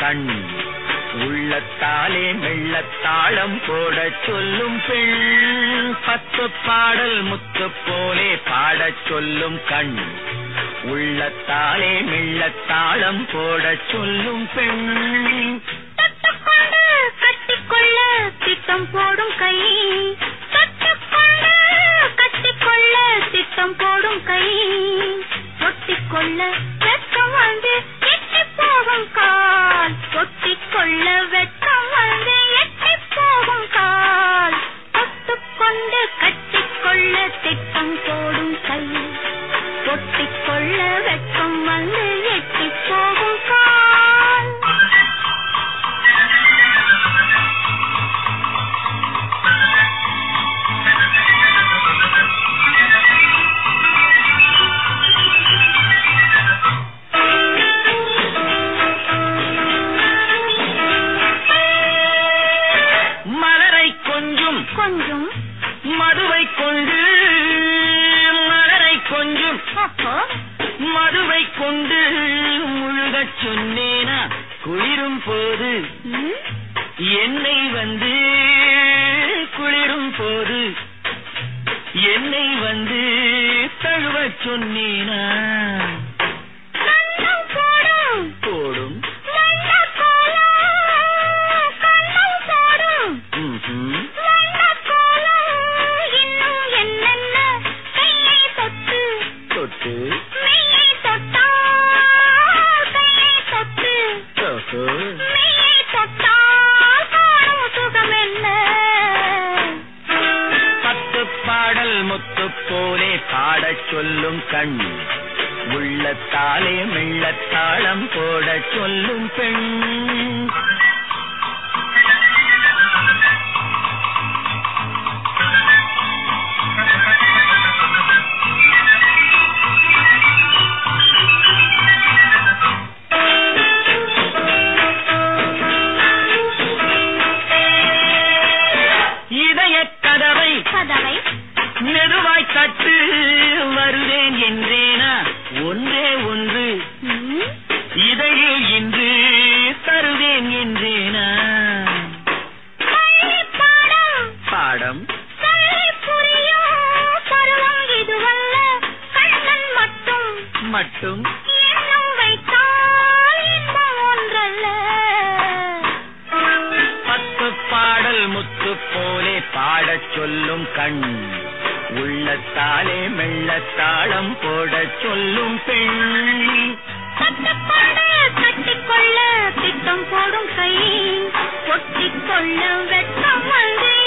கண் உள்ளத்தாலே மெல்லத்தாளம் போடச் சொல்லும் பெண் 10 பாடல் முத்து போலே பாடச் சொல்லும் கண் உள்ளத்தாலே மெல்லத்தாளம் போடச் சொல்லும் பெண் கட்டிக்கொள்ள திட்டம் போடும் கை கட்டிக்கொள்ள திட்டம் போடும் கை ஒட்டிக்கொள்ள வெட்கம் வந்து எட்டி போகும் கால் ஒட்டிக்கொள்ள வெட்கம் வந்து எட்டி போகும் கால் தொட்டுக்கொண்டு கட்டிக்கொள்ள திட்டம் போடும் கை ஒட்டிக்கொள்ள வெட்கம் வந்து எட்டி போகும் கால் கொஞ்சம் மதுவை கொண்டு மலரை கொஞ்சம் மதுவை கொண்டு முழுகச் சொன்னேனா குளிரும் போது என்னை வந்து குளிரும் போது என்னை வந்து தழுவச் சொன்னேனா போடும் போலே பாடச் சொல்லும் கண் உள்ளத்தாலே மெல்லத்தாளம் போடச் சொல்லும் பெண் இதயக் கதவை மெதுவாய் தட்டு வருவேன் என்றேனா ஒன்றே ஒன்று இதையில் இன்று தருவேன் என்றேனா பாடம் மட்டும் பாடல் முத்து போலே பாடச் சொல்லும் கண் உள்ளத்தாலே மெல்லத்தாளம் போடச் சொல்லும் பெண் கட்டிக்கொள்ள திட்டம் போடும் கை ஒட்டிக்கொள்ள வெட்கம் வந்து